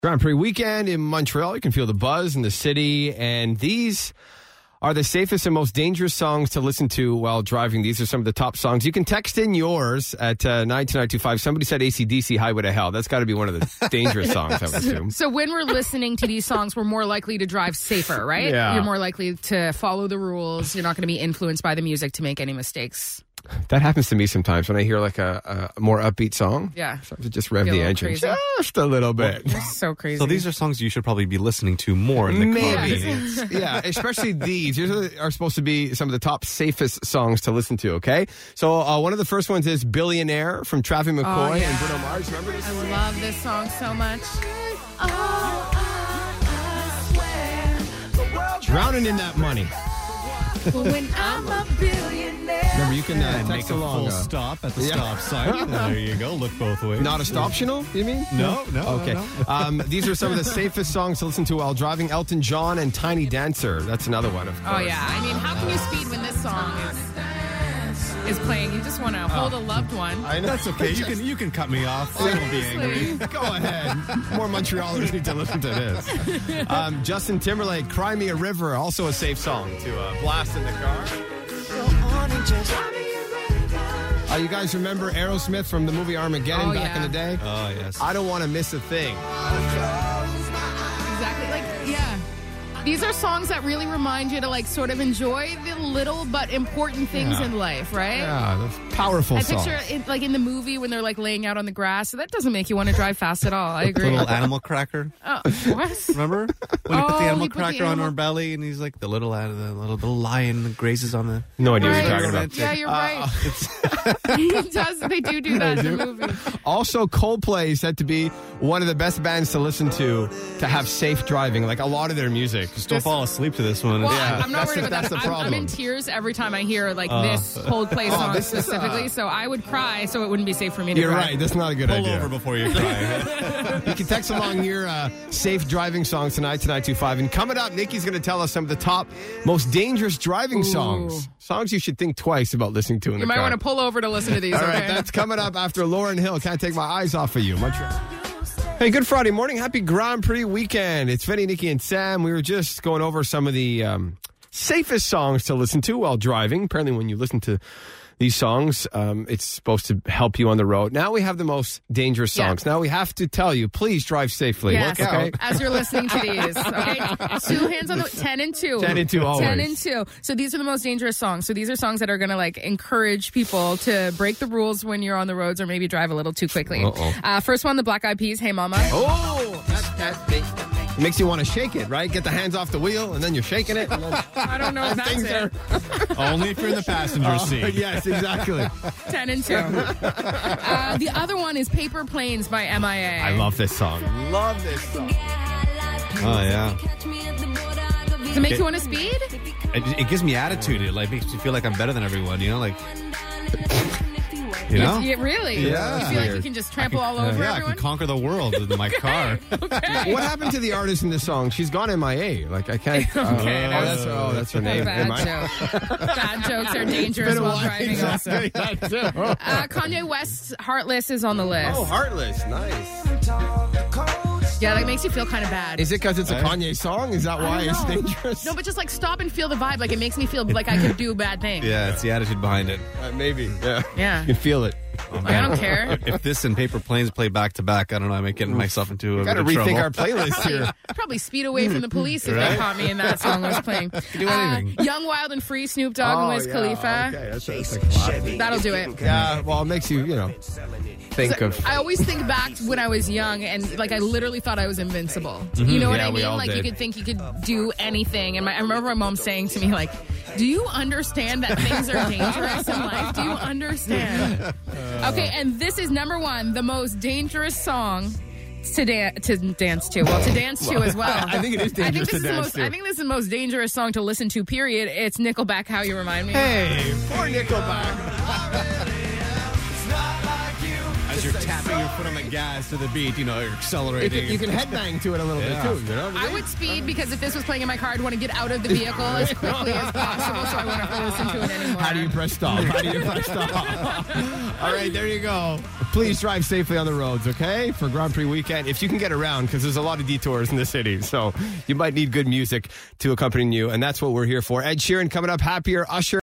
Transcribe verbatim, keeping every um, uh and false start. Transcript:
Grand Prix weekend in Montreal. You can feel the buzz in the city. And these are the safest and most dangerous songs to listen to while driving. These are some of the top songs. You can text in yours at uh, nine two nine two five. Somebody said A C D C, Highway to Hell. That's got to be one of the dangerous songs, I would assume. So when we're listening to these songs, we're more likely to drive safer, right? Yeah. You're more likely to follow the rules. You're not going to be influenced by the music to make any mistakes. That happens to me sometimes when I hear like a, a more upbeat song. Yeah. Sometimes it just rev Feel a the little engine crazy. just a little bit. You're so crazy. So these are songs you should probably be listening to more in the car. Maybe. Yeah, especially these. These are, are supposed to be some of the top safest songs to listen to, okay? So uh, one of the first ones is Billionaire from Travis McCoy Oh, yeah. and Bruno Mars. Remember this? I love this song so much. Drowning in that money. When I'm a billionaire. Remember, you can uh, And make text a along. full uh, stop at the Yeah. stop sign. There you go. Look both ways. Not a stoptional, you mean? No, no. Okay. no. Um, these are some of the safest songs to listen to while driving. Elton John and Tiny Dancer. That's another one, of course. Oh, yeah. I mean, how can you speed when this song is, is playing? You just want to hold a loved one. I know. That's okay. You can you can cut me off. I won't be angry. Go ahead. More Montrealers need to listen to this. Um, Justin Timberlake, Cry Me a River, also a safe song to uh, blast in the car. Uh, you guys remember Aerosmith from the movie Armageddon Oh, back yeah. in the day? Oh, yes. I don't want to miss a thing. Exactly. Like, yeah. These are songs that really remind you to, like, sort of enjoy the little but important things Yeah. in life, right? Yeah, the powerful I songs. picture it like in the movie when they're like laying out on the grass. So that doesn't make you want to drive fast at all. I agree. The little animal cracker. Oh, what? Remember when you put Oh, the animal he put the cracker on animal- her belly, and he's like the little uh, the little, the lion grazes on the. No idea what Right. you're talking about. Yeah, you're Uh, right. He does. They do do that in the movie. Also, Coldplay is said to be one of the best bands to listen to to have safe driving. Like a lot of their music. Just don't fall asleep to this one. Well, Yeah, I'm not that's worried the- about that's that. the I'm, I'm problem. in tears every time I hear like this Coldplay song this is, specifically. uh, so I would cry, so it wouldn't be safe for me to You're drive. right. That's not a good Pull idea. over before you cry. You can text along your uh, safe driving songs tonight to nine two five. And coming up, Nikki's going to tell us some of the top most dangerous driving songs. Songs you should think twice about listening to in You the might car. want to pull over to listen to these. All okay? right, that's coming up after Lauren Hill. Can't take my eyes off of you. Montreal. Hey, good Friday morning. Happy Grand Prix weekend. It's Vinny, Nikki, and Sam. We were just going over some of the um, safest songs to listen to while driving. Apparently, when you listen to these songs, um, it's supposed to help you on the road. Now we have the most dangerous Yeah. songs. Now we have to tell you, please drive safely. Yes, Okay? as you're listening to these. Okay, two hands on the ten and two. Ten and two, always. Ten and two. So these are the most dangerous songs. So these are songs that are going to like encourage people to break the rules when you're on the roads or maybe drive a little too quickly. Uh-oh. Uh, first one, the Black Eyed Peas. Hey, Mama. Oh, that, that, it makes you want to shake it, right? Get the hands off the wheel, and then you're shaking it. And then I don't know if that's things it. are Only if you're in the passenger seat. yes, exactly. Ten and two. uh, the other one is Paper Planes by M I A. I love this song. Love this song. Oh yeah. Does it make you want to speed? It, it gives me attitude. It like makes me feel like I'm better than everyone. You know, like. You know. Yeah, really? Yeah. You feel like you can just trample all over Yeah, I everyone? can conquer the world in my car. Okay. What happened to the artist in this song? She's gone M I A. Like I can't. Okay, oh, that's- that's, oh, that's her name. Bad Am I- joke. Bad jokes are dangerous Been a while while. driving Exactly. also. That too. Uh, Kanye West's Heartless is on the list. Oh, Heartless. Nice. Yeah, that makes you feel kind of bad. Is it because it's a Right. Kanye song? Is that I why don't it's know. dangerous? No, but just like stop and feel the vibe. Like it makes me feel like I could do bad things. Yeah, it's the attitude behind it. Uh, maybe. Yeah. Yeah. You can feel it. Like, I don't care. If this and Paper Planes play back to back, I don't know. I might get myself into a Got to bit of rethink trouble. our playlist here. I'd probably speed away from the police if they Right? caught me and that song was playing. do anything. Uh, Young, Wild, and Free, Snoop Dogg and Wiz yeah. Khalifa. Okay, that's, that's a classic. That'll do it. Yeah, well, it makes you, you know, think of. I always think back to when I was young and like I literally thought I was invincible. You know what Yeah, I we mean? all Like you did. could think you could do anything. And my, I remember my mom saying to me like, "Do you understand that things are dangerous in life? Do you understand?" Okay, and this is number one, the most dangerous song to dan- to dance to. Well, to dance to as well. I think it is I think dangerous this to is the dance most. to. I think this is the most dangerous song to listen to. Period. It's Nickelback. How You Remind Me. Hey, poor Nickelback. As you're tapping your foot on the gas to the beat, you know, you're You accelerating. can, you can headbang to it a little Yeah. bit, too. You know? I would speed because if this was playing in my car, I'd want to get out of the vehicle as quickly as possible, so I wouldn't have to listen to it anymore. How do you press stop? How do you press stop? All right, there you go. Please drive safely on the roads, okay? For Grand Prix weekend, if you can get around, because there's a lot of detours in the city. So you might need good music to accompany you, and that's what we're here for. Ed Sheeran coming up, Happier, Usher.